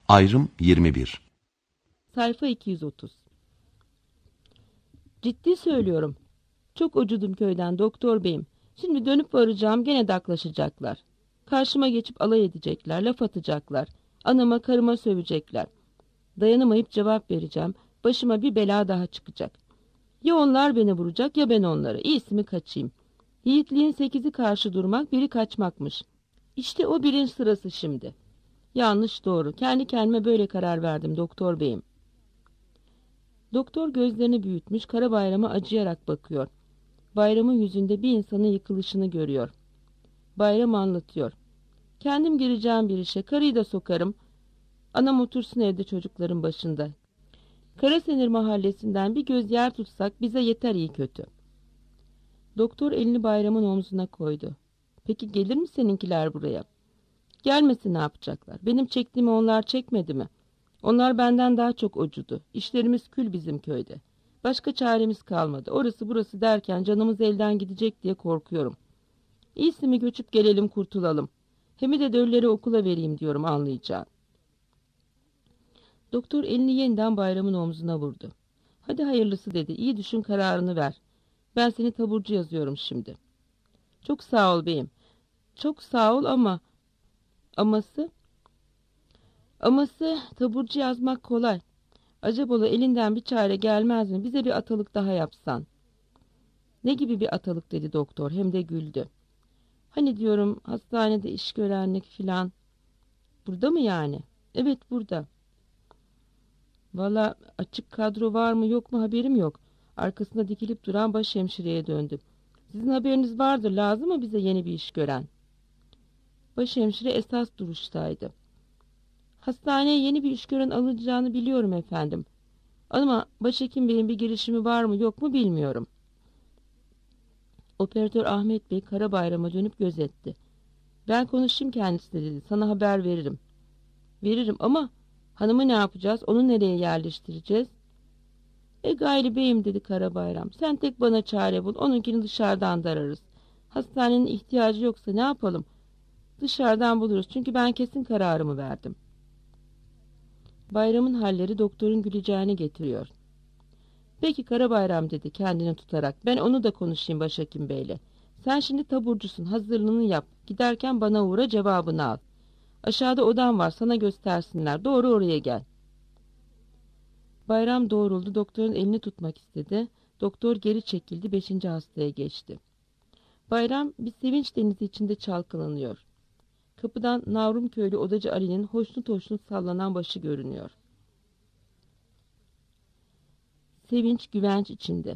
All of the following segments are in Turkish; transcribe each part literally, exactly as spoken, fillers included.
Ayrım yirmi bir. Sayfa iki yüz otuz. Ciddi söylüyorum. Çok ucudum köyden doktor beyim. Şimdi dönüp varacağım, gene daklaşacaklar. Karşıma geçip alay edecekler, laf atacaklar. Anama karıma sövecekler. Dayanamayıp cevap vereceğim. Başıma bir bela daha çıkacak. Ya onlar beni vuracak ya ben onları. İyisi mi kaçayım. Yiğitliğin sekizi karşı durmak, biri kaçmakmış. İşte o birin sırası şimdi. Yanlış doğru. Kendi kendime böyle karar verdim doktor beyim. Doktor gözlerini büyütmüş, Karabayram'a acıyarak bakıyor. Bayramın yüzünde bir insanın yıkılışını görüyor. Bayram anlatıyor. Kendim gireceğim bir işe, karıyı da sokarım. Anam otursun evde çocukların başında. Karasenir mahallesinden bir göz yer tutsak bize yeter iyi kötü. Doktor elini Bayram'ın omzuna koydu. Peki gelir mi seninkiler buraya? Gelmesi ne yapacaklar? Benim çektiğimi onlar çekmedi mi? Onlar benden daha çok ocudu. İşlerimiz kül bizim köyde. Başka çaremiz kalmadı. Orası burası derken canımız elden gidecek diye korkuyorum. İyisi mi göçüp gelelim kurtulalım. Hem de dölleri okula vereyim diyorum anlayacağın. Doktor elini yeniden Bayram'ın omzuna vurdu. Hadi hayırlısı dedi. İyi düşün kararını ver. Ben seni taburcu yazıyorum şimdi. Çok sağ ol beyim. Çok sağ ol ama... Aması... Aması taburcu yazmak kolay. Acaba elinden bir çare gelmez mi? Bize bir atalık daha yapsan. Ne gibi bir atalık dedi doktor, hem de güldü. Hani diyorum hastanede iş görenlik filan. Burada mı yani? Evet burada. Valla açık kadro var mı yok mu haberim yok. Arkasında dikilip duran başhemşireye döndü. Sizin haberiniz vardır, lazım mı bize yeni bir iş gören? Başhemşire esas duruştaydı. Hastaneye yeni bir iş gören alınacağını biliyorum efendim. Ama başhekim beyin bir girişimi var mı yok mu bilmiyorum. Operatör Ahmet Bey Karabayram'a dönüp gözetti. Ben konuşayım kendisiyle dedi. Sana haber veririm. Veririm ama hanımı ne yapacağız? Onu nereye yerleştireceğiz? E gayri beyim dedi Karabayram. Sen tek bana çare bul. Onunkini dışarıdan da ararız. Hastanenin ihtiyacı yoksa ne yapalım? Dışarıdan buluruz. Çünkü ben kesin kararımı verdim. Bayramın halleri doktorun güleceğini getiriyor. Peki Karabayram dedi kendini tutarak. Ben onu da konuşayım başhekim beyle. Sen şimdi taburcusun, hazırlığını yap. Giderken bana uğra, cevabını al. Aşağıda odam var, sana göstersinler. Doğru oraya gel. Bayram doğruldu, doktorun elini tutmak istedi. Doktor geri çekildi, beşinci hastaya geçti. Bayram bir sevinç denizi içinde çalkalanıyor. Kapıdan Navrum köylü odacı Ali'nin hoşnut hoşnut sallanan başı görünüyor. Sevinç, güvenç içinde.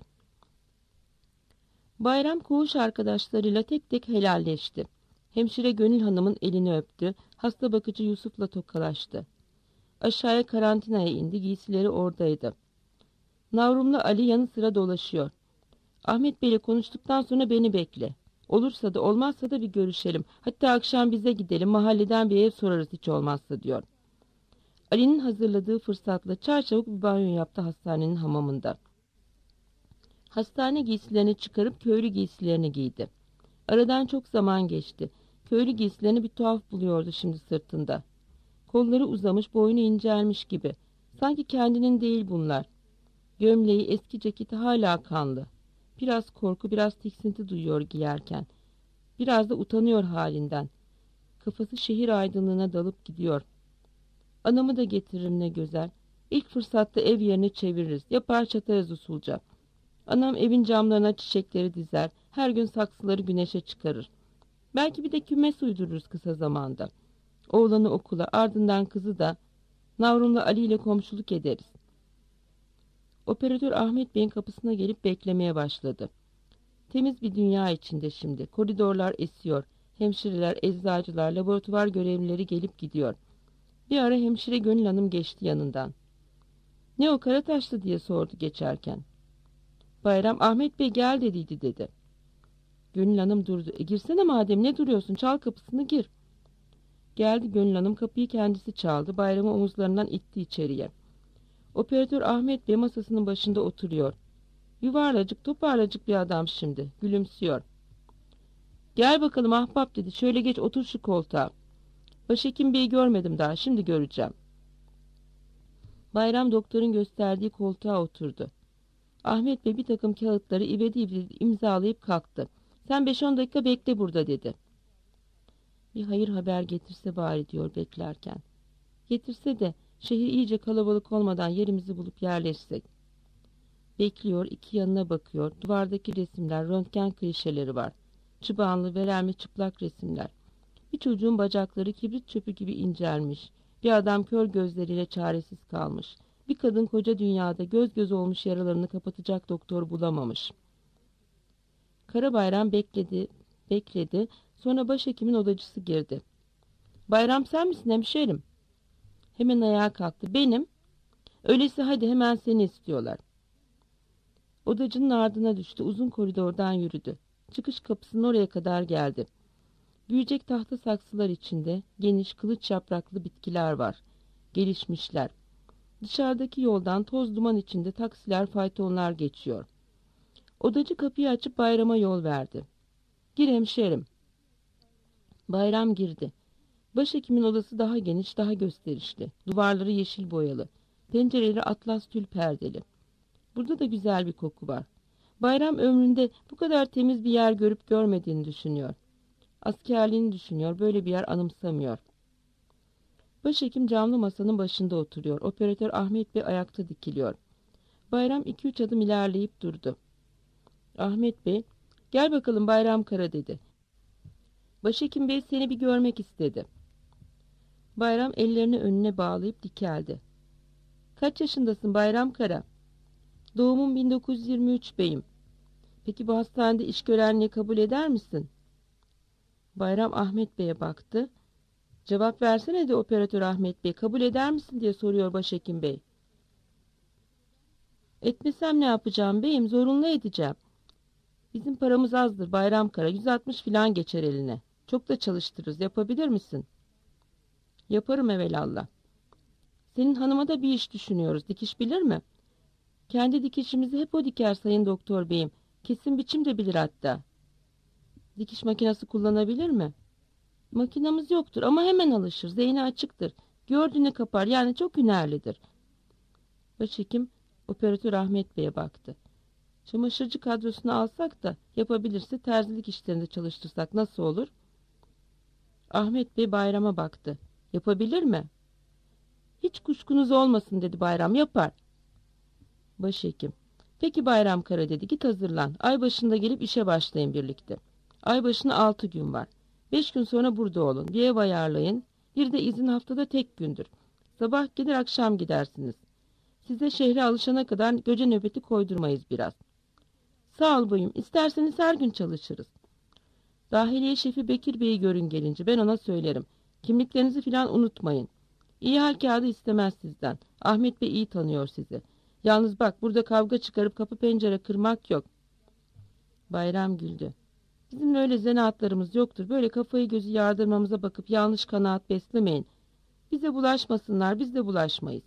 Bayram koğuş arkadaşlarıyla tek tek helalleşti. Hemşire Gönül Hanım'ın elini öptü, hasta bakıcı Yusuf'la tokalaştı. Aşağıya karantinaya indi, giysileri oradaydı. Navrum'la Ali yanı sıra dolaşıyor. Ahmet Bey'le konuştuktan sonra beni bekle. Olursa da olmazsa da bir görüşelim. Hatta akşam bize gidelim, mahalleden bir ev sorarız hiç olmazsa diyor. Ali'nin hazırladığı fırsatla çarçabuk bir banyo yaptı hastanenin hamamında. Hastane giysilerini çıkarıp köylü giysilerini giydi. Aradan çok zaman geçti. Köylü giysilerini bir tuhaf buluyordu şimdi sırtında. Kolları uzamış, boynu incelmiş gibi. Sanki kendinin değil bunlar. Gömleği, eski ceketi hala kanlı. Biraz korku, biraz tiksinti duyuyor giyerken. Biraz da utanıyor halinden. Kafası şehir aydınlığına dalıp gidiyor. Anamı da getiririm ne güzel. İlk fırsatta ev yerine çeviririz. Yapar çatarız usulca. Anam evin camlarına çiçekleri dizer. Her gün saksıları güneşe çıkarır. Belki bir de kümes uydururuz kısa zamanda. Oğlanı okula, ardından kızı da Navrum'la Ali ile komşuluk ederiz. Operatör Ahmet Bey'in kapısına gelip beklemeye başladı. Temiz bir dünya içinde şimdi. Koridorlar esiyor. Hemşireler, eczacılar, laboratuvar görevlileri gelip gidiyor. Bir ara hemşire Gönül Hanım geçti yanından. Ne o Karataşlı diye sordu geçerken. Bayram Ahmet Bey gel dediydi dedi. Gönül Hanım durdu. E girsene madem ne duruyorsun, çal kapısını gir. Geldi Gönül Hanım, kapıyı kendisi çaldı. Bayram'ı omuzlarından itti içeriye. Operatör Ahmet Bey masasının başında oturuyor. Yuvarlacık toparlacık bir adam şimdi. Gülümsüyor. Gel bakalım ahbap dedi. Şöyle geç otur şu koltuğa. Başhekim Bey'i görmedim daha. Şimdi göreceğim. Bayram doktorun gösterdiği koltuğa oturdu. Ahmet Bey bir takım kağıtları ivedi ivedi imzalayıp kalktı. Sen beş on dakika bekle burada dedi. Bir hayır haber getirse bari diyor beklerken. Getirse de şehir iyice kalabalık olmadan yerimizi bulup yerleşsek. Bekliyor, iki yanına bakıyor. Duvardaki resimler, röntgen klişeleri var. Çıbanlı, veremli çıplak resimler. Bir çocuğun bacakları kibrit çöpü gibi incelmiş. Bir adam kör gözleriyle çaresiz kalmış. Bir kadın koca dünyada göz göz olmuş yaralarını kapatacak doktor bulamamış. Karabayram bekledi, bekledi. Sonra başhekimin odacısı girdi. Bayram sen misin hemşerim? Hemen ayağa kalktı. Benim. Öyleyse hadi hemen seni istiyorlar. Odacının ardına düştü. Uzun koridordan yürüdü. Çıkış kapısının oraya kadar geldi. Büyüyecek tahta saksılar içinde geniş kılıç yapraklı bitkiler var. Gelişmişler. Dışarıdaki yoldan toz duman içinde taksiler, faytonlar geçiyor. Odacı kapıyı açıp Bayram'a yol verdi. Gir hemşerim. Bayram girdi. Başhekimin odası daha geniş, daha gösterişli. Duvarları yeşil boyalı. Pencereleri atlas tül perdeli. Burada da güzel bir koku var. Bayram ömründe bu kadar temiz bir yer görüp görmediğini düşünüyor. Askerliğini düşünüyor, böyle bir yer anımsamıyor. Başhekim camlı masanın başında oturuyor. Operatör Ahmet Bey ayakta dikiliyor. Bayram iki üç adım ilerleyip durdu. Ahmet Bey, gel bakalım Bayram Kara dedi. Başhekim Bey seni bir görmek istedi. Bayram ellerini önüne bağlayıp dikeldi. Kaç yaşındasın Bayram Kara? Doğumum bin dokuz yüz yirmi üç beyim. Peki bu hastanede iş görenliği kabul eder misin? Bayram Ahmet Bey'e baktı. Cevap versene de operatör Ahmet Bey, kabul eder misin diye soruyor başhekim bey. Etmesem ne yapacağım beyim, zorunlu edeceğim. Bizim paramız azdır Bayram Kara, yüz altmış filan geçer eline. Çok da çalıştırırız, yapabilir misin? Yaparım evelallah. Senin hanıma da bir iş düşünüyoruz, dikiş bilir mi? Kendi dikişimizi hep o diker sayın doktor beyim. Kesin biçim de bilir hatta. Dikiş makinesi kullanabilir mi? Makinamız yoktur ama hemen alışır. Zeyni açıktır. Gördüğünü kapar. Yani çok hünerlidir. Başhekim operatör Ahmet Bey'e baktı. Çamaşırcı kadrosunu alsak da yapabilirse terzilik işlerinde çalıştırsak nasıl olur? Ahmet Bey Bayram'a baktı. Yapabilir mi? Hiç kuşkunuz olmasın dedi Bayram. Yapar. Başhekim. Peki Bayram Kara dedi. Git hazırlan. Ay başında gelip işe başlayın birlikte. Ay başına altı gün var. Beş gün sonra burada olun. Bir ev ayarlayın. Bir de izin haftada tek gündür. Sabah gider akşam gidersiniz. Size şehre alışana kadar gece nöbeti koydurmayız biraz. Sağ ol bayım. İsterseniz her gün çalışırız. Dahiliye şefi Bekir Bey'i görün gelince ben ona söylerim. Kimliklerinizi filan unutmayın. İyi hal kağıdı istemez sizden. Ahmet Bey iyi tanıyor sizi. Yalnız bak burada kavga çıkarıp kapı pencere kırmak yok. Bayram güldü. Bizim öyle zanaatlarımız yoktur. Böyle kafayı gözü yardırmamıza bakıp yanlış kanaat beslemeyin. Bize bulaşmasınlar, biz de bulaşmayız.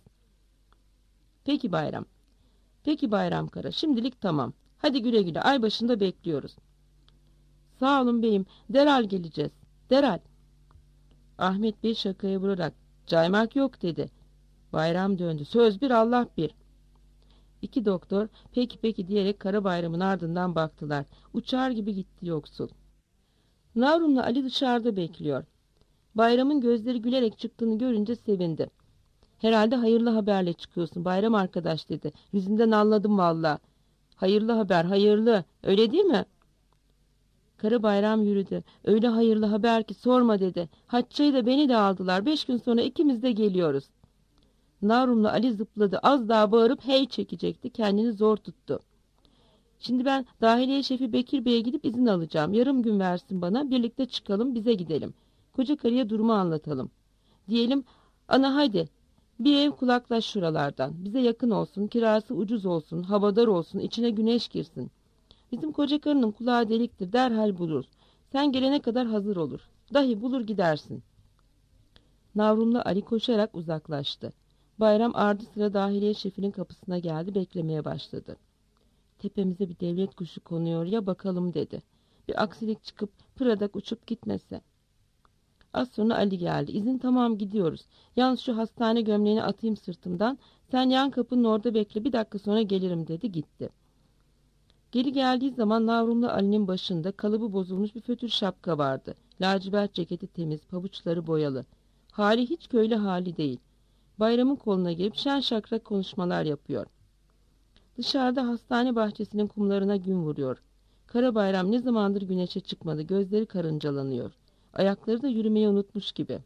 Peki Bayram. Peki Bayram Kara. Şimdilik tamam. Hadi güle güle. Ay başında bekliyoruz. Sağ olun beyim. Derhal geleceğiz. Derhal. Ahmet Bey şakaya vurarak caymak yok dedi. Bayram döndü. Söz bir Allah bir. İki doktor peki peki diyerek Karabayram'ın ardından baktılar. Uçar gibi gitti yoksul. Navrum'la Ali dışarıda bekliyor. Bayram'ın gözleri gülerek çıktığını görünce sevindi. Herhalde hayırlı haberle çıkıyorsun Bayram arkadaş dedi. Yüzünden anladım valla. Hayırlı haber hayırlı öyle değil mi? Karabayram yürüdü. Öyle hayırlı haber ki sorma dedi. Hatice'yi de beni de aldılar. Beş gün sonra ikimiz de geliyoruz. Narum'la Ali zıpladı. Az daha bağırıp hey çekecekti. Kendini zor tuttu. Şimdi ben dahiliye şefi Bekir Bey'e gidip izin alacağım. Yarım gün versin bana. Birlikte çıkalım bize gidelim. Koca karıya durumu anlatalım. Diyelim ana hadi bir ev kulaklaş şuralardan. Bize yakın olsun, kirası ucuz olsun, havadar olsun, içine güneş girsin. Bizim koca karının kulağı deliktir derhal bulur. Sen gelene kadar hazır olur. Dahi bulur gidersin. Navrum'la Ali koşarak uzaklaştı. Bayram ardı sıra dahiliye şefinin kapısına geldi, beklemeye başladı. Tepemize bir devlet kuşu konuyor ya bakalım dedi. Bir aksilik çıkıp pıradak uçup gitmese. Az sonra Ali geldi. İzin tamam, gidiyoruz. Yalnız şu hastane gömleğini atayım sırtımdan. Sen yan kapının orada bekle, bir dakika sonra gelirim dedi, gitti. Geri geldiği zaman Navrumlu Ali'nin başında kalıbı bozulmuş bir fötür şapka vardı. Lacivert ceketi temiz, pabuçları boyalı. Hali hiç köylü hali değil. Bayramın koluna girip şen şakrak konuşmalar yapıyor. Dışarıda hastane bahçesinin kumlarına gün vuruyor. Kara Bayram ne zamandır güneşe çıkmadı, gözleri karıncalanıyor. Ayakları da yürümeyi unutmuş gibi.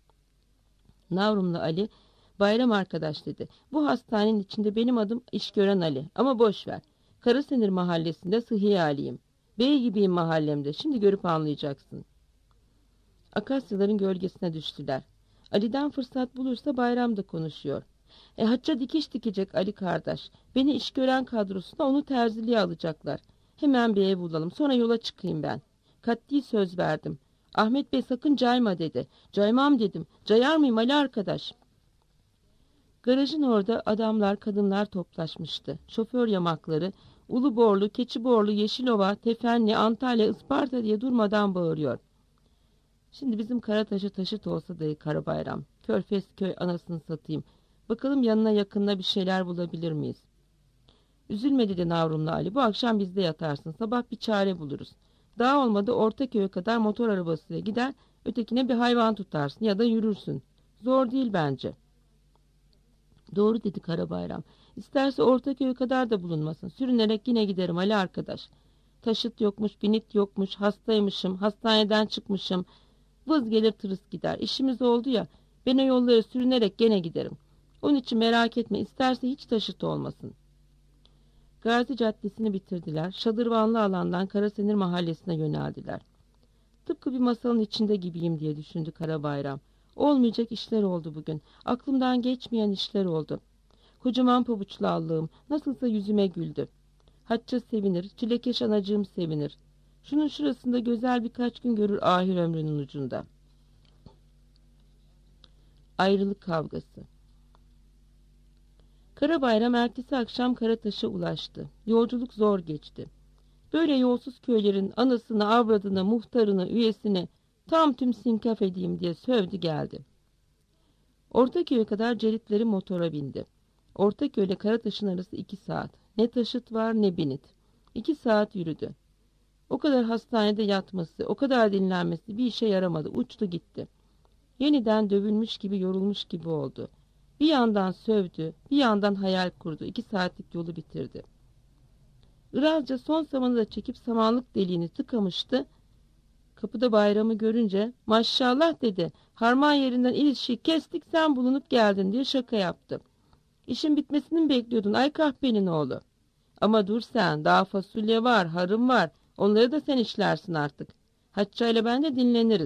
Navrumlu Ali, Bayram arkadaş dedi. Bu hastanenin içinde benim adım İşgören Ali, ama boş ver. Karasenir mahallesinde sıhhiye aliyim. Bey gibiyim mahallemde, şimdi görüp anlayacaksın. Akasyaların gölgesine düştüler. Ali'den fırsat bulursa Bayram da konuşuyor. E hacca dikiş dikecek Ali kardeş. Beni İşgören kadrosuna onu terziliğe alacaklar. Hemen bir ev bulalım, sonra yola çıkayım ben. Katli söz verdim. Ahmet Bey sakın cayma dedi. Caymam dedim. Cayar mıyım Ali arkadaş? Garajın orada adamlar, kadınlar toplaşmıştı. Şoför yamakları, Uluborlu, Keçiborlu, Yeşilova, Tefenli, Antalya, Isparta diye durmadan bağırıyor. Şimdi bizim Karataş'a taşıt olsa dayı Karabayram. Körfez köy anasını satayım. Bakalım yanına yakınına bir şeyler bulabilir miyiz? Üzülme dedi Navrumlu Ali. Bu akşam bizde yatarsın. Sabah bir çare buluruz. Daha olmadı Ortaköy'e kadar motor arabasıyla gider, ötekine bir hayvan tutarsın ya da yürürsün. Zor değil bence. Doğru dedi Karabayram. İsterse Ortaköy'e kadar da bulunmasın. Sürünerek yine giderim Ali arkadaş. Taşıt yokmuş, binit yokmuş, hastaymışım, hastaneden çıkmışım. Vız gelir tırıs gider. İşimiz oldu ya, ben o yolları sürünerek gene giderim. Onun için merak etme, isterse hiç taşıt olmasın. Gazi Caddesi'ni bitirdiler. Şadırvanlı alandan Karasenir mahallesine yöneldiler. Tıpkı bir masalın içinde gibiyim diye düşündü Karabayram. Olmayacak işler oldu bugün. Aklımdan geçmeyen işler oldu. Kocaman pabuçlu allığım nasılsa yüzüme güldü. Hacca sevinir, çilekeş anacığım sevinir. Şunun şurasında güzel birkaç gün görür ahir ömrünün ucunda. Ayrılık kavgası. Karabayram ertesi akşam Karataş'a ulaştı. Yolculuk zor geçti. Böyle yolsuz köylerin anasını, avradını, muhtarını, üyesini tam tüm sinkaf edeyim diye sövdü geldi. Ortaköy'e kadar ceritleri motora bindi. Ortaköy ile Karataş'ın arası iki saat. Ne taşıt var ne binit. İki saat yürüdü. O kadar hastanede yatması, o kadar dinlenmesi bir işe yaramadı. Uçtu gitti. Yeniden dövülmüş gibi, yorulmuş gibi oldu. Bir yandan sövdü, bir yandan hayal kurdu. İki saatlik yolu bitirdi. Irazca son samanı da çekip samanlık deliğini tıkamıştı. Kapıda Bayram'ı görünce maşallah dedi. Harman yerinden ilişiği kestik, sen bulunup geldin diye şaka yaptı. İşin bitmesini mi bekliyordun ay kahpenin oğlu? Ama dur sen, daha fasulye var, harım var. Onları da sen işlersin artık. Hacca ben de dinleniriz.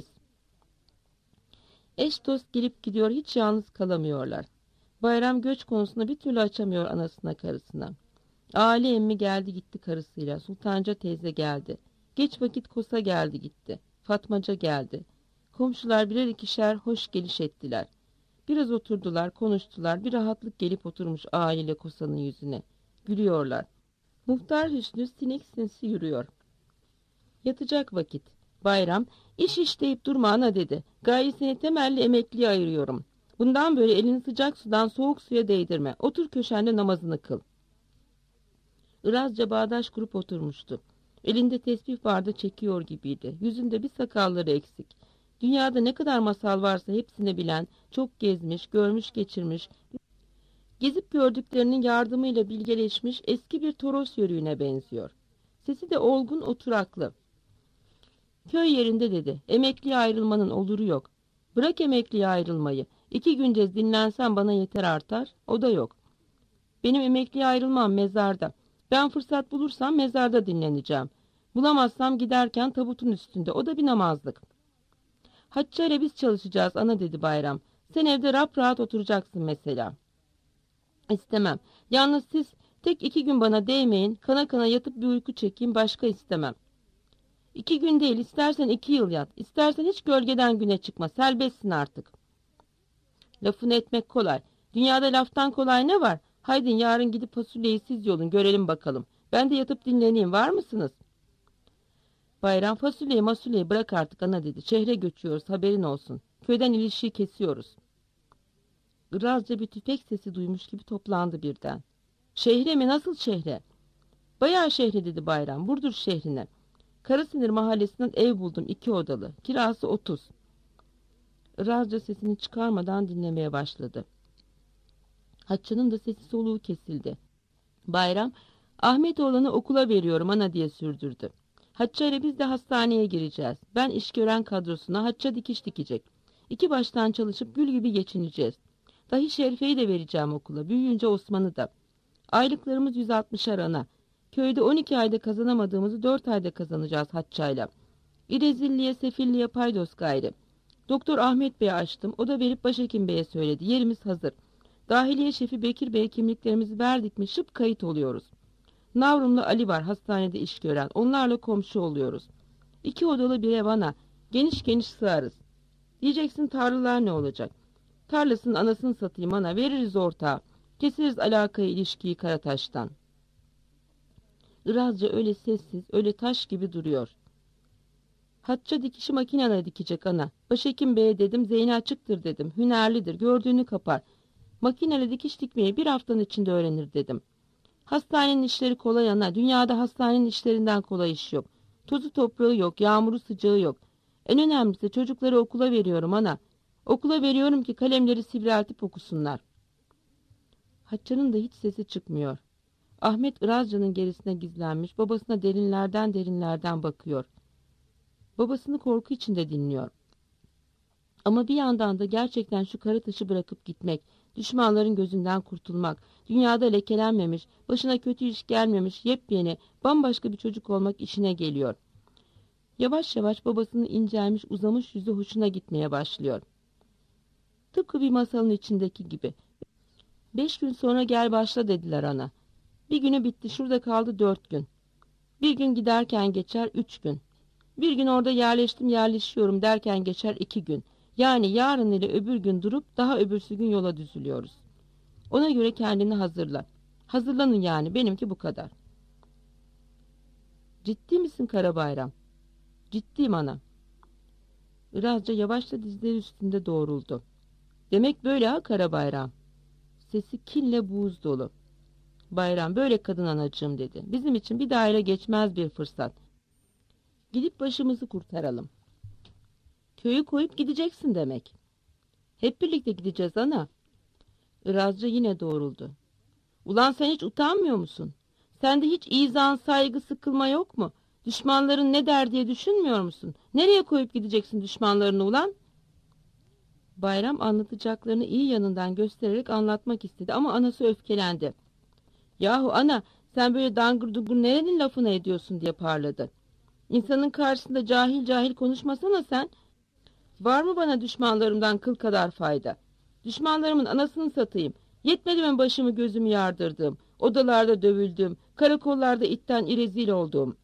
Eş dost gelip gidiyor, hiç yalnız kalamıyorlar. Bayram göç konusunda bir türlü açamıyor anasına, karısına. Ali emmi geldi gitti karısıyla. Sultanca teyze geldi. Geç vakit Kosa geldi gitti. Fatmaca geldi. Komşular birer ikişer hoş geliş ettiler. Biraz oturdular, konuştular. Bir rahatlık gelip oturmuş Ağa ile Kosa'nın yüzüne. Gülüyorlar. Muhtar Hüsnü sinek sinsi yürüyor. Yatacak vakit. Bayram, iş iş deyip durma ana dedi. Gayesini temelli emekliye ayırıyorum. Bundan böyle elini sıcak sudan soğuk suya değdirme. Otur köşende namazını kıl. Irazca bağdaş kurup oturmuştu. Elinde tesbih vardı, çekiyor gibiydi. Yüzünde bir sakalları eksik. Dünyada ne kadar masal varsa hepsini bilen, çok gezmiş, görmüş geçirmiş, gezip gördüklerinin yardımıyla bilgeleşmiş eski bir toros yörüğüne benziyor. Sesi de olgun, oturaklı. Köy yerinde dedi. Emekliye ayrılmanın oluru yok. Bırak emekliye ayrılmayı. İki günce dinlensen bana yeter artar. O da yok. Benim emekliye ayrılmam mezarda. Ben fırsat bulursam mezarda dinleneceğim. Bulamazsam giderken tabutun üstünde. O da bir namazlık. Hacca biz çalışacağız ana dedi Bayram. Sen evde rap rahat oturacaksın mesela. İstemem. Yalnız siz tek iki gün bana değmeyin. Kana kana yatıp bir uyku çekeyim, başka istemem. İki gün değil, istersen iki yıl yat. İstersen hiç gölgeden güne çıkma. Serbestsin artık. Lafını etmek kolay. Dünyada laftan kolay ne var? Haydin yarın gidip fasulyeyi siz yolun, görelim bakalım. Ben de yatıp dinleneyim, var mısınız? Bayram fasulyeyi masulyeyi bırak artık ana dedi. Şehre göçüyoruz, haberin olsun. Köyden ilişiği kesiyoruz. Irazca bir tüfek sesi duymuş gibi toplandı birden. Şehre mi, nasıl şehre? Bayağı şehre dedi Bayram. Burdur şehrine. Karasinir mahallesinden ev buldum, iki odalı. Kirası otuz. Irazca sesini çıkarmadan dinlemeye başladı. Hatça'nın da sesi soluğu kesildi. Bayram, Ahmet oğlanı okula veriyorum ana diye sürdürdü. Hatça ile biz de hastaneye gireceğiz. Ben işgören kadrosuna Hatça dikiş dikecek. İki baştan çalışıp gül gibi geçineceğiz. Dahi Şerife'yi de vereceğim okula. Büyüyünce Osman'ı da. Aylıklarımız yüz altmışar ana. Köyde on iki ayda kazanamadığımızı dört ayda kazanacağız Hatça'yla. İrezilliğe, sefilliğe paydos gayrı. Doktor Ahmet Bey'e açtım. O da verip başhekim Bey'e söyledi. Yerimiz hazır. Dahiliye şefi Bekir Bey'e kimliklerimizi verdik mi şıp kayıt oluyoruz. Navrum'la Ali var hastanede iş gören. Onlarla komşu oluyoruz. İki odalı bir ev ana. Geniş geniş sığarız. Diyeceksin tarlalar ne olacak? Tarlasının anasını satayım ana. Veririz ortağa. Keseriz alakayı ilişkiyi Karataş'tan. Irazca öyle sessiz, öyle taş gibi duruyor. Hatça dikişi makineyle dikecek ana. Başhekim Bey'e dedim, zeyni açıktır dedim. Hünerlidir, gördüğünü kapar. Makineyle dikiş dikmeyi bir haftanın içinde öğrenir dedim. Hastanenin işleri kolay ana. Dünyada hastanenin işlerinden kolay iş yok. Tozu toprağı yok, yağmuru sıcağı yok. En önemlisi çocukları okula veriyorum ana. Okula veriyorum ki kalemleri sivriltip okusunlar. Hatça'nın da hiç sesi çıkmıyor. Ahmet Irazca'nın gerisine gizlenmiş, babasına derinlerden derinlerden bakıyor. Babasını korku içinde dinliyor. Ama bir yandan da gerçekten şu Karataş'ı bırakıp gitmek, düşmanların gözünden kurtulmak, dünyada lekelenmemiş, başına kötü iş gelmemiş, yepyeni, bambaşka bir çocuk olmak işine geliyor. Yavaş yavaş babasının incelmiş, uzamış yüzü hoşuna gitmeye başlıyor. Tıpkı bir masalın içindeki gibi. Beş gün sonra gel başla dediler ana. Bir günü bitti, şurada kaldı dört gün. Bir gün giderken geçer üç gün. Bir gün orada yerleştim yerleşiyorum derken geçer iki gün. Yani yarın ile öbür gün durup daha öbürsü gün yola düzülüyoruz. Ona göre kendini hazırla. Hazırlanın yani, benimki bu kadar. Ciddi misin Karabayram? Ciddiyim ana. Irazca yavaşça dizleri üstünde doğruldu. Demek böyle ha Karabayram. Sesi kinle buğuz dolu. Bayram, böyle kadın anacığım dedi. Bizim için bir daire geçmez bir fırsat. Gidip başımızı kurtaralım. Köyü koyup gideceksin demek. Hep birlikte gideceğiz ana. Irazca yine doğruldu. Ulan sen hiç utanmıyor musun? Sende hiç izan, saygı, sıkılma yok mu? Düşmanların ne der diye düşünmüyor musun? Nereye koyup gideceksin düşmanlarını ulan? Bayram anlatacaklarını iyi yanından göstererek anlatmak istedi ama anası öfkelendi. Yahu ana, sen böyle dangır dungur nerenin lafını ediyorsun diye parladı. İnsanın karşısında cahil cahil konuşmasana sen. Var mı bana düşmanlarımdan kıl kadar fayda? Düşmanlarımın anasını satayım. Yetmedi mi başımı gözümü yardırdığım, odalarda dövüldüm, karakollarda itten irezil olduğum.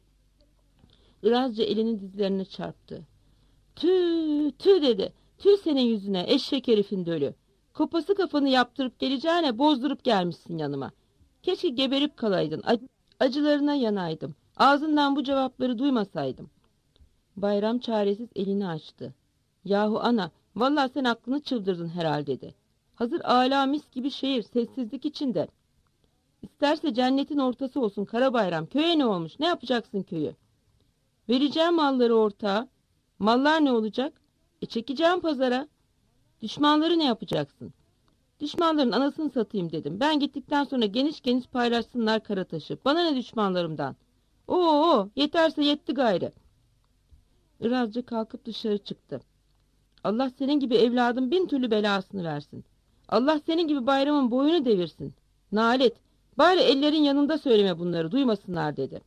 Irazca elini dizlerine çarptı. Tüh, tüh dedi. Tüh senin yüzüne, eşek herifin dölü. Kopası kafanı yaptırıp geleceğine bozdurup gelmişsin yanıma. Keşke geberip kalaydın, acılarına yanaydım. Ağzından bu cevapları duymasaydım. Bayram çaresiz elini açtı. Yahu ana, vallahi sen aklını çıldırdın herhal dedi. Hazır âlâ mis gibi şehir, sessizlik içinde. İsterse cennetin ortası olsun Karabayram. Köye ne olmuş, ne yapacaksın köyü? Vereceğim malları ortağa. Mallar ne olacak? E çekeceğim pazara. Düşmanları ne yapacaksın? Düşmanların anasını satayım dedim. Ben gittikten sonra geniş geniş paylaşsınlar Karataş'ı. Bana ne düşmanlarımdan? Oo, yeterse yetti gayrı. Irazcı kalkıp dışarı çıktı. Allah senin gibi evladın bin türlü belasını versin. Allah senin gibi Bayramın boyunu devirsin. Nalet, bari ellerin yanında söyleme bunları, duymasınlar dedi.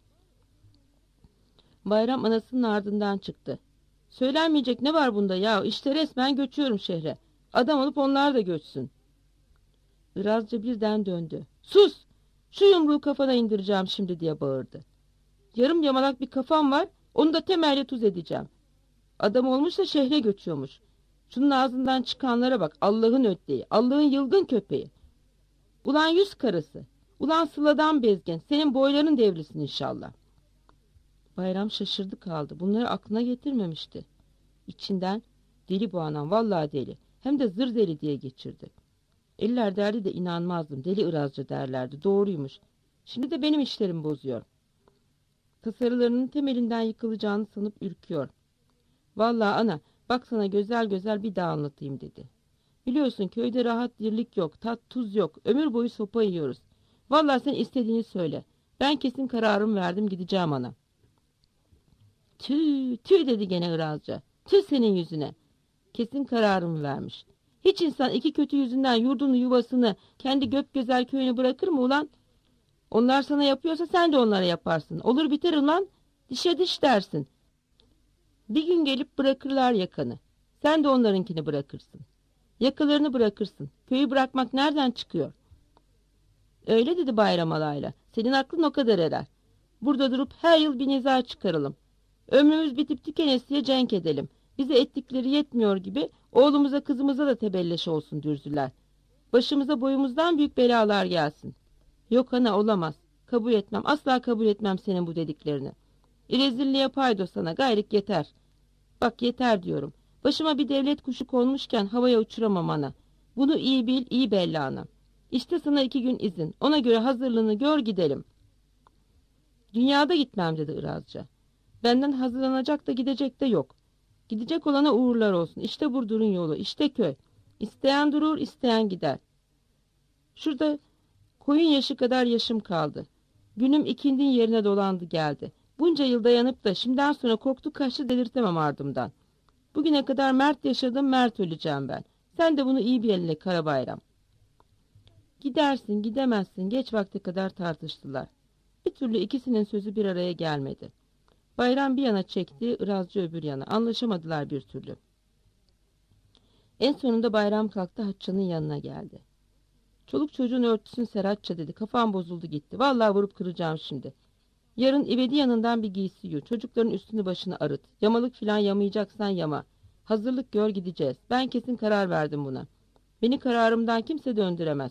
Bayram anasının ardından çıktı. Söylenmeyecek ne var bunda ya? İşte resmen göçüyorum şehre. Adam olup onlar da göçsün. Irazcı birden döndü. Sus! Şu yumruğu kafana indireceğim şimdi diye bağırdı. Yarım yamalak bir kafam var, onu da temelli tuz edeceğim. Adam olmuş da şehre göçüyormuş. Şunun ağzından çıkanlara bak, Allah'ın ötleği, Allah'ın yılgın köpeği. Ulan yüz karısı, ulan sıladan bezgin, senin boyların devrilsin inşallah. Bayram şaşırdı kaldı. Bunları aklına getirmemişti. İçinden deli bu anam, vallahi deli. Hem de zır deli diye geçirdi. Eller derdi de inanmazdım. Deli Irazcı derlerdi. Doğruymuş. Şimdi de benim işlerimi bozuyor. Tasarılarının temelinden yıkılacağını sanıp ürküyor. Vallahi ana, bak sana güzel güzel bir daha anlatayım dedi. Biliyorsun köyde rahat dirlik yok, tat tuz yok. Ömür boyu sopa yiyoruz. Vallahi sen istediğini söyle. Ben kesin kararımı verdim, gideceğim ana. Tüh, tüh dedi gene Irazcı. Tüh senin yüzüne. Kesin kararımı vermiş. Hiç insan iki kötü yüzünden yurdunu, yuvasını, kendi Gökgözel köyünü bırakır mı ulan? Onlar sana yapıyorsa sen de onlara yaparsın. Olur biter ulan. Dişe diş dersin. Bir gün gelip bırakırlar yakanı. Sen de onlarınkini bırakırsın. Yakalarını bırakırsın. Köyü bırakmak nereden çıkıyor? Öyle dedi Bayram Alayla. Senin aklın o kadar erer. Burada durup her yıl bir niza çıkaralım. Ömrümüz bitip tükenesiye cenk edelim. Bize ettikleri yetmiyor gibi oğlumuza kızımıza da tebelleş olsun dürzüler. Başımıza boyumuzdan büyük belalar gelsin. Yok ana, olamaz. Kabul etmem, asla kabul etmem senin bu dediklerini. İrezilliğe paydos sana, gayrık yeter. Bak yeter diyorum. Başıma bir devlet kuşu konmuşken havaya uçuramam ana. Bunu iyi bil, iyi belli ana. İşte sana iki gün izin. Ona göre hazırlığını gör, gidelim. Dünyada gitmem dedi Irazcı. Benden hazırlanacak da gidecek de yok. Gidecek olana uğurlar olsun. İşte Burdur'un yolu, işte köy. İsteyen durur, isteyen gider. Şurada koyun yaşı kadar yaşım kaldı. Günüm ikindin yerine dolandı geldi. Bunca yıl dayanıp da şimdiden sonra korktu kaçtı delirtemem ardımdan. Bugüne kadar mert yaşadım, mert öleceğim ben. Sen de bunu iyi bir eline Karabayram. Gidersin, gidemezsin, geç vakte kadar tartıştılar. Bir türlü ikisinin sözü bir araya gelmedi. Bayram bir yana çekti, Irazcı öbür yana. Anlaşamadılar bir türlü. En sonunda Bayram kalktı, Hatça'nın yanına geldi. Çoluk çocuğun örtüsünü ser Hatça dedi. Kafam bozuldu gitti. Vallahi vurup kıracağım şimdi. Yarın İvedi yanından bir giysi yür. Çocukların üstünü başını arıt. Yamalık filan yamayacaksan yama. Hazırlık gör, gideceğiz. Ben kesin karar verdim buna. Beni kararımdan kimse döndüremez.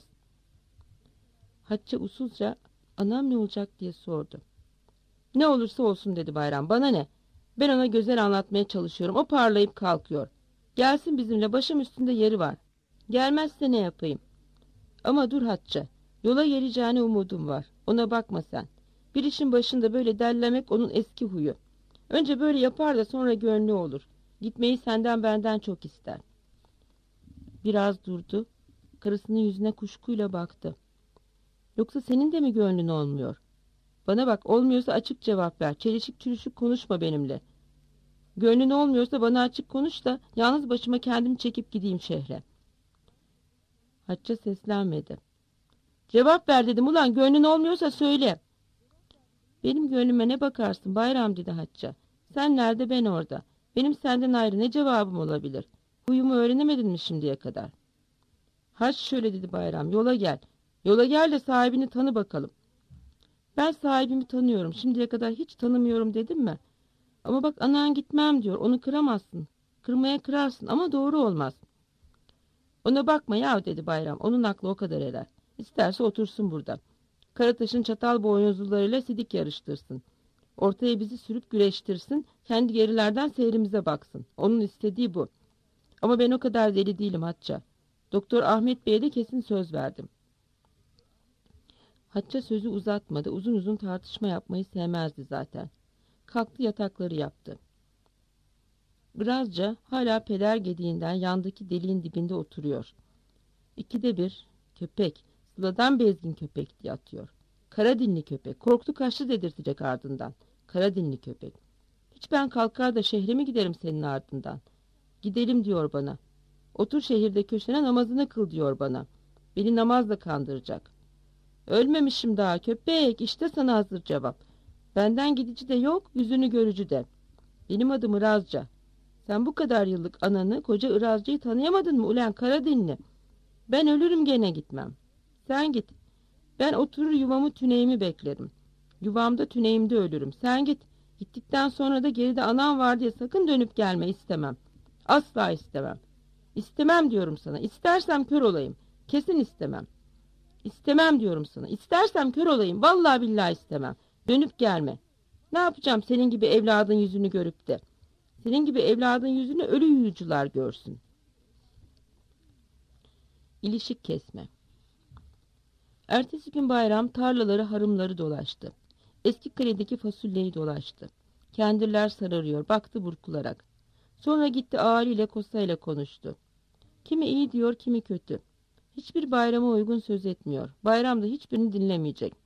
Hatça usulca anam ne olacak diye sordu. Ne olursa olsun dedi Bayram. Bana ne? Ben ona güzel anlatmaya çalışıyorum. O parlayıp kalkıyor. Gelsin bizimle, başım üstünde yeri var. Gelmezse ne yapayım? Ama dur Hatça. Yola geleceğine umudum var. Ona bakma sen. Bir işin başında böyle derlemek onun eski huyu. Önce böyle yapar da sonra gönlü olur. Gitmeyi senden benden çok ister. Biraz durdu. Karısının yüzüne kuşkuyla baktı. Yoksa senin de mi gönlün olmuyor? Bana bak, olmuyorsa açık cevap ver. Çelişik çürüşük konuşma benimle. Gönlün olmuyorsa bana açık konuş da yalnız başıma kendim çekip gideyim şehre. Hatça seslenmedi. Cevap ver dedim ulan, gönlün olmuyorsa söyle. Benim gönlüme ne bakarsın Bayram dedi Hatça. Sen nerede, ben orada. Benim senden ayrı ne cevabım olabilir? Huyumu öğrenemedin mi şimdiye kadar? Haç şöyle dedi Bayram, yola gel. Yola gel de sahibini tanı bakalım. Ben sahibimi tanıyorum, şimdiye kadar hiç tanımıyorum dedim mi? Ama bak anan gitmem diyor, onu kıramazsın. Kırmaya kırarsın ama doğru olmaz. Ona bakma ya dedi Bayram, onun aklı o kadar erer. İsterse otursun burada. Karataş'ın çatal boynuzlularıyla sidik yarıştırsın. Ortaya bizi sürüp güreştirsin, kendi gerilerden seyrimize baksın. Onun istediği bu. Ama ben o kadar deli değilim Hatça. Doktor Ahmet Bey'e de kesin söz verdim. Hatça sözü uzatmadı, uzun uzun tartışma yapmayı sevmezdi zaten. Kalktı, yatakları yaptı. Birazca hala peder gediğinden yandaki deliğin dibinde oturuyor. İkide bir köpek, sıladan bezgin köpek diye atıyor. Kara dinli köpek, korktu kaçtı dedirtecek ardından. Kara dinli köpek. Hiç ben kalkar da şehre mi giderim senin ardından? Gidelim diyor bana. Otur şehirde köşene, namazını kıl diyor bana. Beni namazla kandıracak. Ölmemişim daha köpek, işte sana hazır cevap. Benden gidici de yok, yüzünü görücü de. Benim adım Irazca. Sen bu kadar yıllık ananı, koca Irazca'yı tanıyamadın mı ulan kara dinli? Ben ölürüm gene gitmem. Sen git. Ben oturur yuvamı tüneyimi beklerim. Yuvamda tüneyimde ölürüm. Sen git. Gittikten sonra da geride anam var diye sakın dönüp gelme, istemem. Asla istemem. İstemem diyorum sana. İstersem kör olayım. Kesin istemem. İstemem diyorum sana. İstersem kör olayım. Vallahi billahi istemem. Dönüp gelme. Ne yapacağım senin gibi evladın yüzünü görüp de? Senin gibi evladın yüzünü ölü yuyucular görsün. İlişik kesme. Ertesi gün Bayram tarlaları harımları dolaştı. Eski kaledeki fasulyeyi dolaştı. Kendirler sararıyor, baktı burkularak. Sonra gitti ağaliyle Kosa'yla konuştu. Kimi iyi diyor, kimi kötü. Hiçbir Bayram'a uygun söz etmiyor. Bayram da hiçbirini dinlemeyecek.